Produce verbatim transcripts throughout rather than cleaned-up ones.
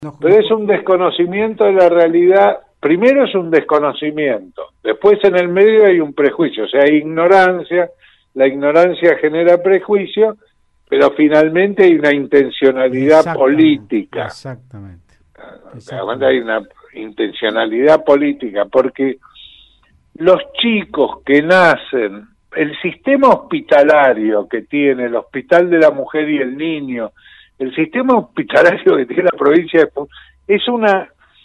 No, Pero es un desconocimiento de la realidad. Primero es un desconocimiento, después en el medio hay un prejuicio, o sea, hay ignorancia, la ignorancia genera prejuicio, pero finalmente hay una intencionalidad exactamente, política. exactamente, Realmente hay exactamente. una intencionalidad política, porque los chicos que nacen, el sistema hospitalario que tiene el Hospital de la Mujer y el Niño, el sistema hospitalario que tiene la provincia de es una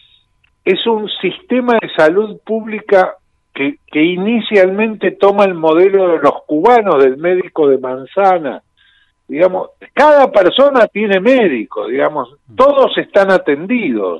es un sistema de salud pública que, que inicialmente toma el modelo de los cubanos, del médico de manzana. Digamos, cada persona tiene médico, digamos, todos están atendidos.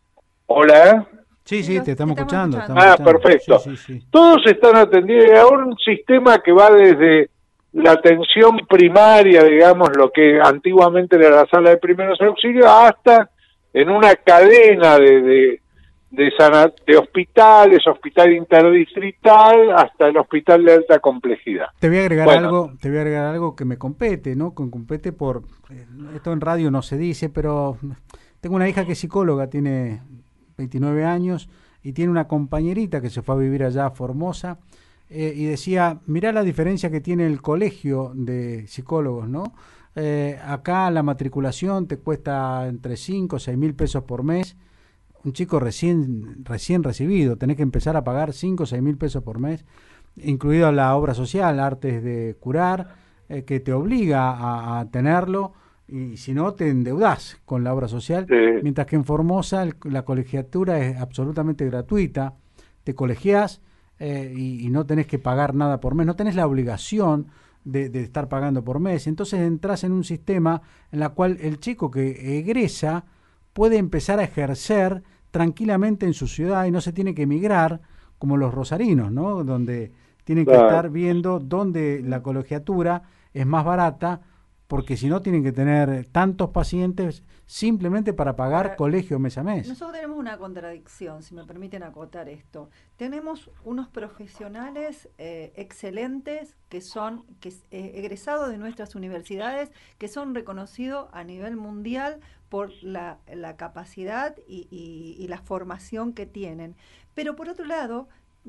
Hola. Sí, sí, te estamos escuchando, te estamos Ah, escuchando. perfecto. Sí, sí, sí. Todos están atendidos. Y ahora un sistema que va desde la atención primaria, digamos, lo que antiguamente era la sala de primeros auxilios, hasta en una cadena de de, de, sana, de hospitales, hospital interdistrital, hasta el hospital de alta complejidad. Te voy a agregar Bueno, algo, te voy a agregar algo que me compete, ¿no? Con compete por eh, esto en radio no se dice, pero tengo una hija que es psicóloga, tiene veintinueve años y tiene una compañerita que se fue a vivir allá a Formosa eh, y decía, mirá la diferencia que tiene el colegio de psicólogos, ¿no? Eh, acá la matriculación te cuesta entre cinco o seis mil pesos por mes. Un chico recién recién recibido, tenés que empezar a pagar cinco o seis mil pesos por mes, incluido la obra social, Artes de Curar, eh, que te obliga a, a tenerlo, y si no te endeudás con la obra social, eh, mientras que en Formosa el, la colegiatura es absolutamente gratuita, te colegiás eh, y, y no tenés que pagar nada por mes, no tenés la obligación de, de estar pagando por mes, entonces entras en un sistema en la cual el chico que egresa puede empezar a ejercer tranquilamente en su ciudad y no se tiene que emigrar como los rosarinos, ¿no? Donde tienen que claro. estar viendo dónde la colegiatura es más barata, porque si no tienen que tener tantos pacientes simplemente para pagar Ahora, colegio mes a mes. nosotros tenemos una contradicción, si me permiten acotar esto. Tenemos unos profesionales eh, excelentes que son que eh, egresados de nuestras universidades, que son reconocidos a nivel mundial por la, la capacidad y, y, y la formación que tienen. Pero por otro lado,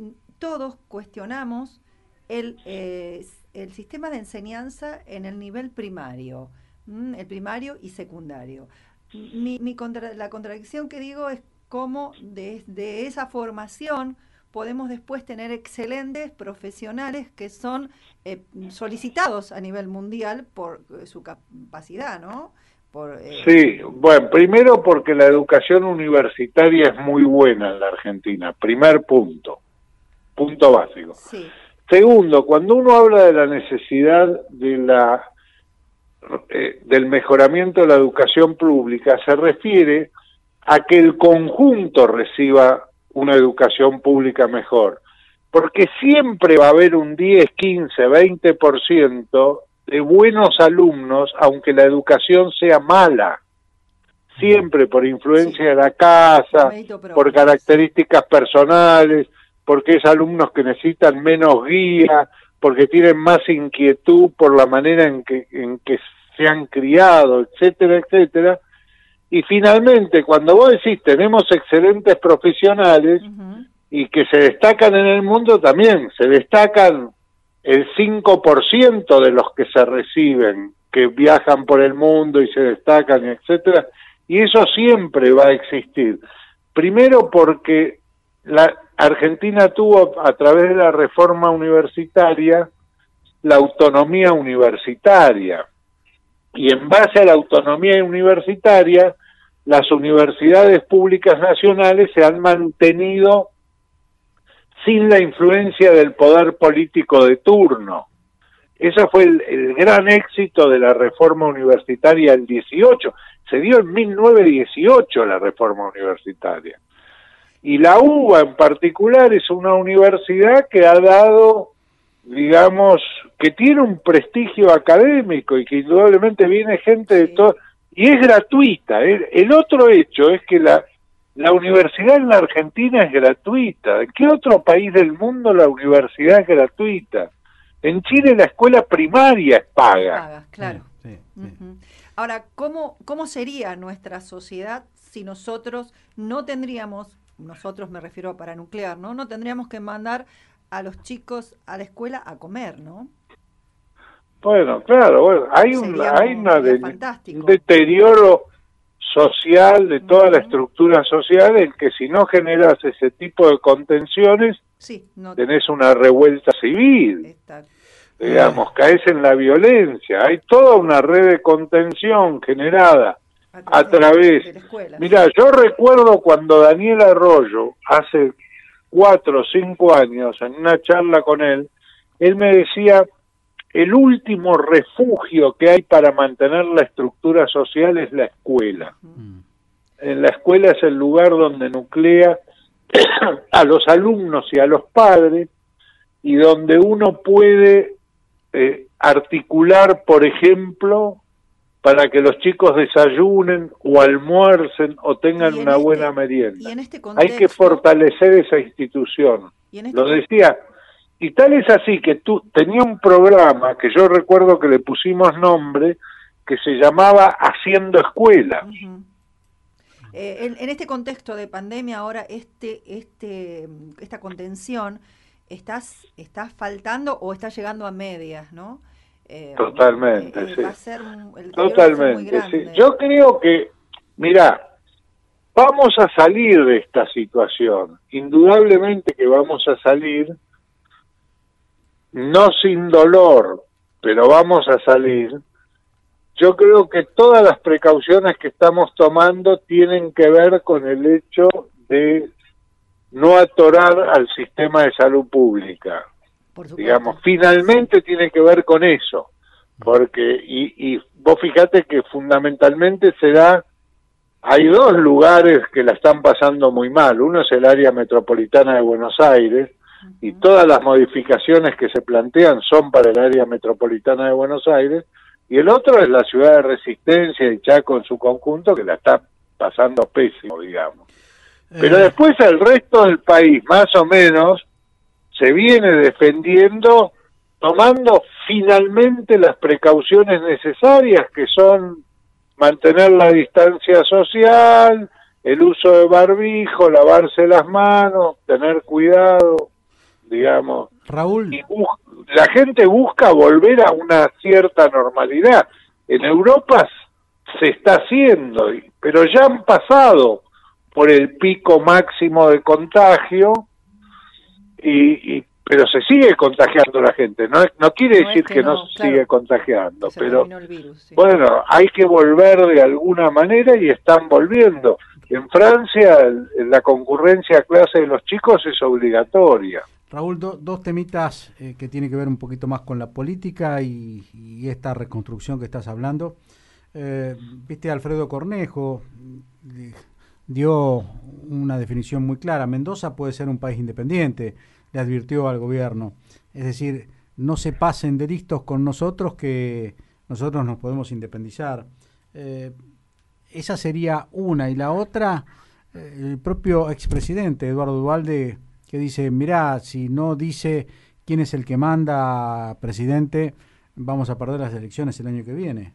todos cuestionamos el, eh, el sistema de enseñanza en el nivel primario, ¿m? El primario y secundario. Mi, mi contra, la contradicción que digo es cómo desde esa formación podemos después tener excelentes profesionales que son eh, solicitados a nivel mundial por eh, su capacidad, ¿no? Por, eh... Sí, bueno, primero porque la educación universitaria es muy buena en la Argentina, primer punto, punto básico. Sí. Segundo, cuando uno habla de la necesidad de la eh, del mejoramiento de la educación pública, se refiere a que el conjunto reciba una educación pública mejor, porque siempre va a haber un diez, quince, veinte por ciento de buenos alumnos, aunque la educación sea mala, siempre por influencia Sí. de la casa, Mérito propio, por características personales, porque es alumnos que necesitan menos guía, porque tienen más inquietud por la manera en que, en que se han criado, etcétera, etcétera. Y finalmente, cuando vos decís tenemos excelentes profesionales uh-huh. y que se destacan en el mundo, también se destacan el cinco por ciento de los que se reciben, que viajan por el mundo y se destacan, etcétera, y eso siempre va a existir. Primero porque la Argentina tuvo, a través de la reforma universitaria, la autonomía universitaria, y en base a la autonomía universitaria, las universidades públicas nacionales se han mantenido sin la influencia del poder político de turno. Ese fue el, el gran éxito de la reforma universitaria del dieciocho. Se dio en mil novecientos dieciocho la reforma universitaria. Y la U B A en particular es una universidad que ha dado, digamos, que tiene un prestigio académico y que indudablemente viene gente de todo, y es gratuita. ¿eh? El otro hecho es que la, la universidad en la Argentina es gratuita. ¿En qué otro país del mundo la universidad es gratuita? En Chile la escuela primaria es paga. Pagas, claro. Sí, sí, sí. Uh-huh. Ahora, ¿cómo, ¿cómo sería nuestra sociedad si nosotros no tendríamos, nosotros me refiero a paranuclear, ¿no? No tendríamos que mandar a los chicos a la escuela a comer, ¿no? Bueno, claro, bueno, hay un, Sería hay un- una sería de- fantástico. un deterioro social de toda la Ujú. estructura social en que si no generas ese tipo de contenciones, Sí, no tenés una revuelta civil, está. digamos, caes en la violencia. Hay toda una red de contención generada a de- través. de la escuela. Mira, yo recuerdo cuando Daniel Arroyo, hace cuatro o cinco años, en una charla con él, él me decía, el último refugio que hay para mantener la estructura social es la escuela. Mm. En la escuela es el lugar donde nuclea a los alumnos y a los padres, y donde uno puede eh, articular, por ejemplo, para que los chicos desayunen o almuercen o tengan Y en una este- buena merienda. Y en este Hay contexto, que fortalecer esa institución. y en este Lo con- decía, y tal es así que tú tenía un programa que yo recuerdo que le pusimos nombre, que se llamaba Haciendo Escuela. Ujú. Eh, en, en este contexto de pandemia ahora, este, este, esta contención estás, está faltando o está llegando a medias, ¿no? Eh, Totalmente, eh, sí. Va a ser un- el deterioro va a ser muy Totalmente, sí. grande. Yo creo que, mira, vamos a salir de esta situación. Indudablemente que vamos a salir, no sin dolor, pero vamos a salir. Yo creo que todas las precauciones que estamos tomando tienen que ver con el hecho de no atorar al sistema de salud pública. Por supuesto. Digamos, finalmente tiene que ver con eso, porque, y, y vos fíjate que fundamentalmente se da, hay dos lugares que la están pasando muy mal, uno es el área metropolitana de Buenos Aires, y todas las modificaciones que se plantean son para el área metropolitana de Buenos Aires, y el otro es la ciudad de Resistencia y Chaco en su conjunto, que la está pasando pésimo, digamos. Pero Eh, después el resto del país, más o menos, se viene defendiendo, tomando finalmente las precauciones necesarias, que son mantener la distancia social, el uso de barbijo, lavarse las manos, tener cuidado, digamos. Raúl, Y bus- la gente busca volver a una cierta normalidad. En Europa se está haciendo, y- pero ya han pasado por el pico máximo de contagio, y, y pero se sigue contagiando la gente. No, no quiere No es decir que que no, no, se claro, sigue contagiando, que se pero terminó el virus, sí. bueno, hay que volver de alguna manera y están volviendo. En Francia el- la concurrencia a clase de los chicos es obligatoria. Raúl, do- dos temitas eh, que tienen que ver un poquito más con la política y, y esta reconstrucción que estás hablando. Eh, Viste, Alfredo Cornejo eh, dio una definición muy clara. Mendoza puede ser un país independiente, le advirtió al gobierno. Es decir, no se pasen de listos con nosotros, que nosotros nos podemos independizar. Eh, esa sería una. Y la otra, eh, el propio expresidente Eduardo Duhalde, que dice, mirá, si no dice quién es el que manda, presidente, vamos a perder las elecciones el año que viene.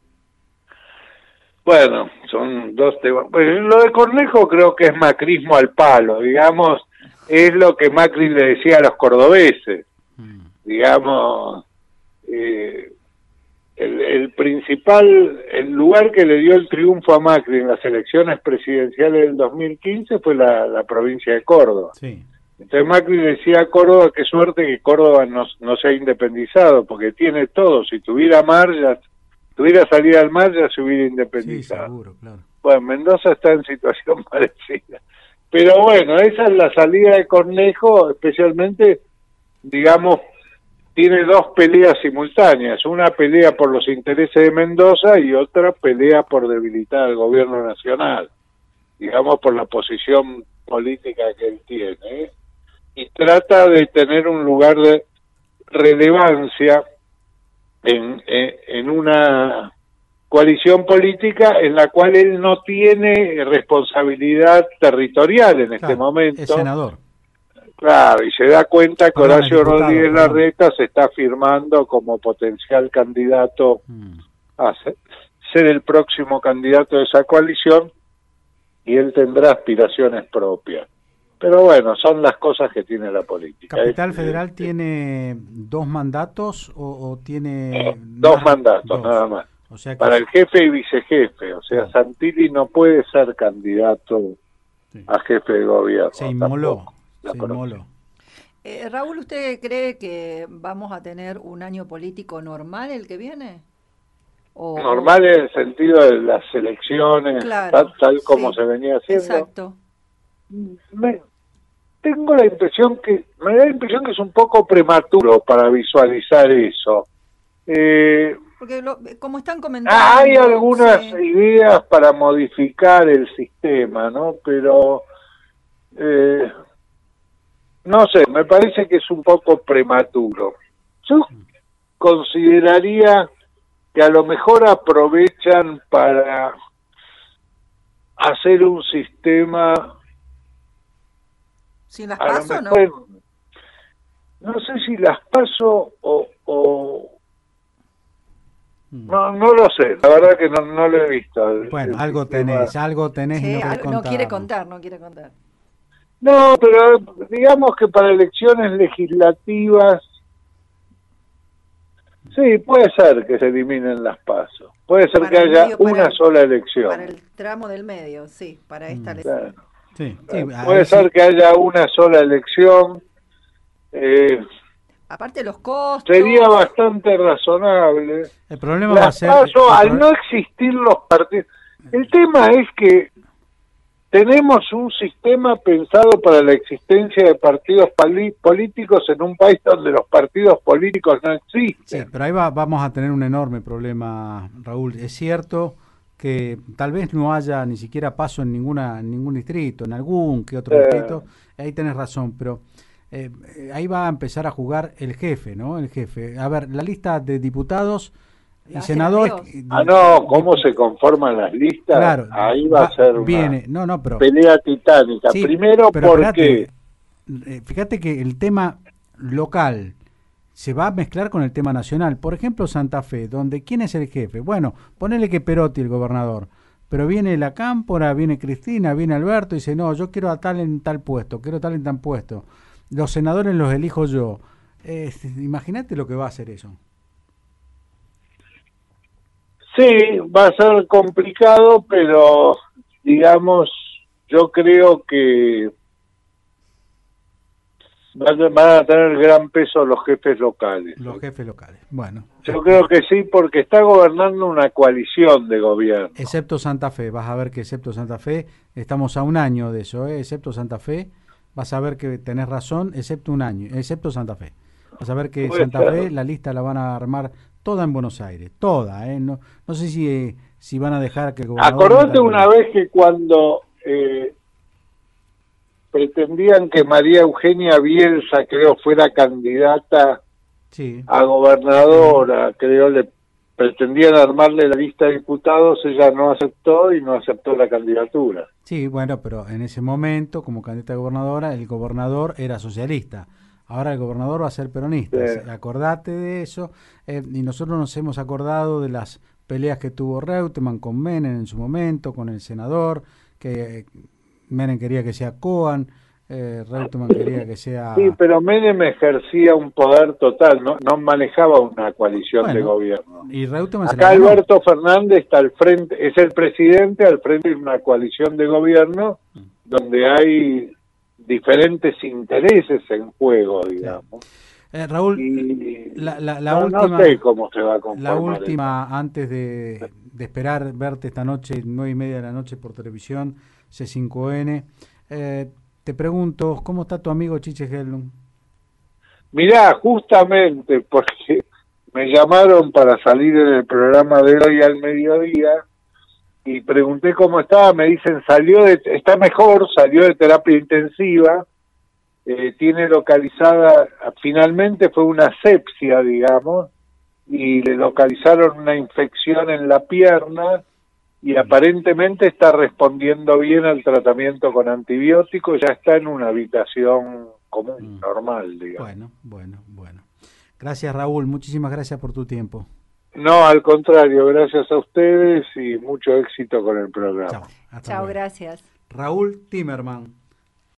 Bueno, son dos temas. Pues lo de Cornejo creo que es macrismo al palo, digamos, es lo que Macri le decía a los cordobeses, Mm. digamos, eh, el, el principal, el lugar que le dio el triunfo a Macri en las elecciones presidenciales del dos mil quince fue la, la provincia de Córdoba. Sí. Entonces Macri le decía a Córdoba, qué suerte que Córdoba no, no se ha independizado, porque tiene todo. Si tuviera mar, ya tuviera salida al mar, ya se hubiera Sí, independizado. seguro, claro. Bueno, Mendoza está en situación parecida. Pero bueno, esa es la salida de Cornejo, especialmente, digamos, tiene dos peleas simultáneas. Una pelea por los intereses de Mendoza y otra pelea por debilitar al gobierno nacional, digamos, por la posición política que él tiene, ¿eh? Y trata de tener un lugar de relevancia en, en, en una coalición política en la cual él no tiene responsabilidad territorial en este Claro, momento. es senador. Claro, y se da cuenta que Perdón, Horacio diputado, Rodríguez perdón. Larreta se está firmando como potencial candidato Mm. a ser, ser el próximo candidato de esa coalición, y él tendrá aspiraciones propias. Pero bueno, son las cosas que tiene la política. ¿Capital es, Federal es, tiene dos mandatos o, o tiene...? Dos más? mandatos, Dos. nada más. O sea que para es... el jefe y vicejefe. O sea, Claro. Santilli no puede ser candidato Sí. a jefe de gobierno. Se inmoló, tampoco, la se próxima. inmoló. Eh, Raúl, ¿usted cree que vamos a tener un año político normal el que viene? O, Normal en el sentido de las elecciones, claro, tal, tal como sí, se venía haciendo. exacto. Me, tengo la impresión que, me da la impresión que es un poco prematuro para visualizar eso. Eh, Porque lo, como están comentando... hay algunas sí. ideas para modificar el sistema, ¿no? Pero, eh, no sé, me parece que es un poco prematuro. Yo consideraría que a lo mejor aprovechan para hacer un sistema... ¿Sin las A lo paso no? mejor, no sé si las paso o, o no, no lo sé, la verdad que no, no lo he visto. el- Bueno, el algo sistema. tenés, algo tenés y Sí, no querés algo- no contar. quiere contar, no quiere contar. No, pero digamos que para elecciones legislativas, sí, puede ser que se eliminen las pasos. Puede ser Para que el haya medio, para una el- sola elección. Para el tramo del medio, sí, para esta Mm. elección. Claro. Sí, sí, Puede ahí ser sí. que haya una sola elección. Eh, Aparte los costos... sería bastante razonable. El problema va a Las ser... PASO, el al pro- no existir los partidos... El tema es que tenemos un sistema pensado para la existencia de partidos pali- políticos en un país donde los partidos políticos no Sí, existen. pero ahí va, vamos a tener un enorme problema, Raúl. Es cierto que tal vez no haya ni siquiera paso en ninguna en ningún distrito, en algún que otro Eh, distrito, ahí tenés razón, pero eh, eh, ahí va a empezar a jugar el jefe, ¿no? El jefe. A ver, la lista de diputados y Gracias a senadores... Dios. di- ah, no, cómo dipu- se conforman las listas, Claro, ahí va va, a ser una viene, no, no, pero... pelea titánica. Sí, Primero pero porque... espérate, eh, fíjate que el tema local se va a mezclar con el tema nacional. Por ejemplo, Santa Fe, donde ¿quién es el jefe? Bueno, ponele que Perotti, el gobernador, pero viene la Cámpora, viene Cristina, viene Alberto y dice, no, yo quiero a tal en tal puesto, quiero tal en tal puesto. Los senadores los elijo yo. Eh, imagínate lo que va a hacer eso. Sí, va a ser complicado, pero digamos, yo creo que van a, van a tener gran peso los jefes locales. Los jefes locales. Bueno. Yo creo que sí, porque está gobernando una coalición de gobierno. Excepto Santa Fe, vas a ver que excepto Santa Fe, estamos a un año de eso, ¿eh? Excepto Santa Fe, vas a ver que tenés razón, excepto un año, excepto Santa Fe. Vas a ver que Puede Santa ser. Fe, la lista la van a armar toda en Buenos Aires, toda, ¿eh? No, no sé si, eh, si van a dejar que el gobernador... Acordate meta- una vez que cuando eh, pretendían que María Eugenia Bielsa, creo, fuera candidata Sí, a gobernadora, creo, le pretendían armarle la lista de diputados, ella no aceptó y no aceptó la candidatura. sí, bueno, pero en ese momento, como candidata a gobernadora, el gobernador era socialista. Ahora el gobernador va a ser peronista. Sí. Acordate de eso. Eh, y nosotros nos hemos acordado de las peleas que tuvo Reutemann con Menem en su momento, con el senador, que eh, Menem quería que sea Coan, eh, Reutemann quería que sea... Sí, pero Menem ejercía un poder total, no, no manejaba una coalición de Bueno, gobierno. y Reutemann se la Acá ganó. Alberto Fernández está al frente, es el presidente al frente de una coalición de gobierno donde hay diferentes intereses en juego, digamos. Eh, Raúl, Y la, la, la no, última... no sé cómo se va a La conformar. última, antes de, de esperar verte esta noche, nueve y media de la noche por televisión, C cinco N, eh, te pregunto, ¿cómo está tu amigo Chiche Helblum? Mirá, justamente porque me llamaron para salir en el programa de hoy al mediodía y pregunté cómo estaba, me dicen salió de, está mejor, salió de terapia intensiva, eh, tiene localizada, finalmente fue una sepsia, digamos, y le localizaron una infección en la pierna y aparentemente está respondiendo bien al tratamiento con antibióticos, ya está en una habitación común, Mm. normal, digamos. Bueno, bueno, bueno. Gracias, Raúl, muchísimas gracias por tu tiempo. No, al contrario, gracias a ustedes y mucho éxito con el programa. Chao. Hasta Chao, luego. gracias. Raúl Timerman.